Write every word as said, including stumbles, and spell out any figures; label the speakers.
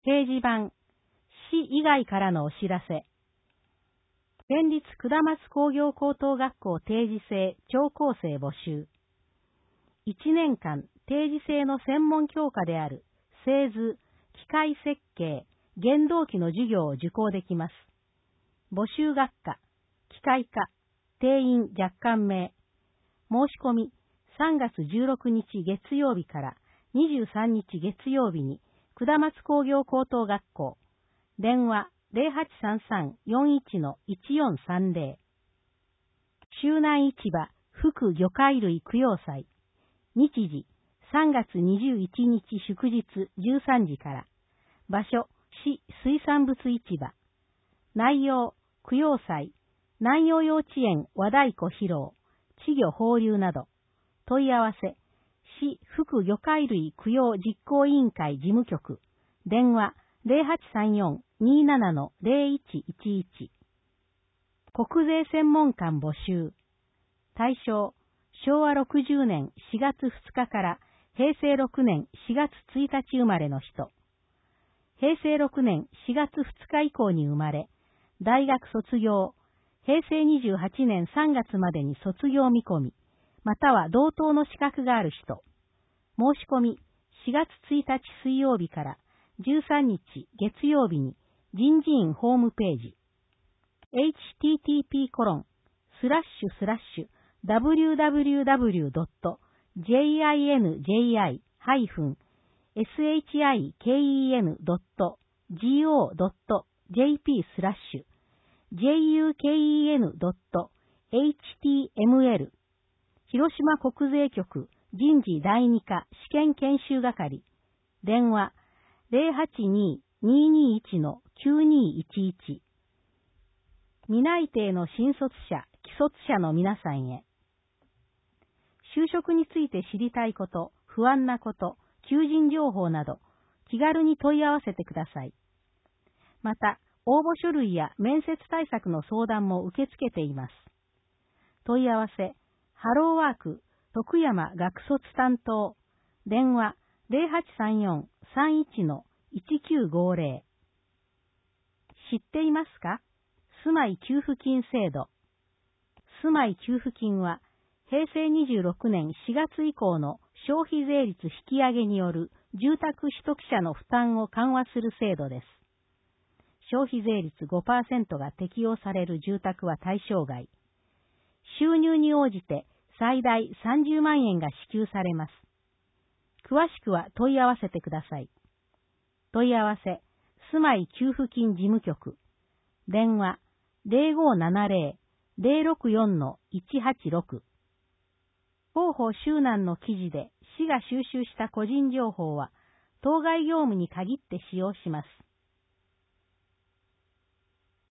Speaker 1: 掲示板、市以外からのお知らせ。県立下松工業高等学校定時制聴講生募集。いちねんかん定時制の専門教科である製図、機械設計、原動機の授業を受講できます。募集学科、機械科、定員若干名。申し込みさんがつじゅうろくにち月曜日からにじゅうさんにち月曜日に下松工業高等学校。電話 ゼロはちさんさん よんいち のいちよんさんゼロ。周南市場福魚介類供養祭。日時さんがつにじゅういちにち祝日じゅうさんじから。場所市水産物市場。内容供養祭、南陽幼稚園和太鼓披露、稚魚放流など。問い合わせ市福魚介類供養実行委員会事務局。電話ゼロはちさんよん にーなな のゼロいちいちいち。国税専門官募集。対象、しょうわろくじゅうねんしがつふつかからへいせいろくねんしがつついたち生まれの人。へいせいろくねんしがつふつか以降に生まれ、大学卒業、へいせいにじゅうはちねんさんがつまでに卒業見込み、または同等の資格がある人。申し込みしがつついたち水曜日からじゅうさんにち月曜日に人事院ホームページ エイチティーティーピーコロンスラッシュスラッシュダブリューダブリューダブリュードットジェイアイエヌジェイアイハイフンエスエイチアイケーイーエヌドットジーオードットジェーピースラッシュジェイユーケーイーエヌドットエイチティーエムエル 広島国税局人事だいに課試験研修係。電話ゼロはちにー にーにーいち のきゅうにーいちいち。未内定の新卒者、既卒者の皆さんへ。就職について知りたいこと、不安なこと、求人情報など、気軽に問い合わせてください。また、応募書類や面接対策の相談も受け付けています。問い合わせ、ハローワーク、徳山学卒担当。電話ゼロはちさんよん さんいち のいちきゅうごゼロ。知っていますか？住まい給付金制度。住まい給付金は、へいせいにじゅうろくねんしがつ以降の消費税率引き上げによる住宅取得者の負担を緩和する制度です。消費税率 ごパーセント が適用される住宅は対象外。収入に応じて最大さんじゅうまんえんが支給されます。詳しくは問い合わせてください。問い合わせ、住まい給付金事務局。電話ゼロごななゼロ ゼロろくよん のいちはちろく。広報周南の記事で市が収集した個人情報は当該業務に限って使用します。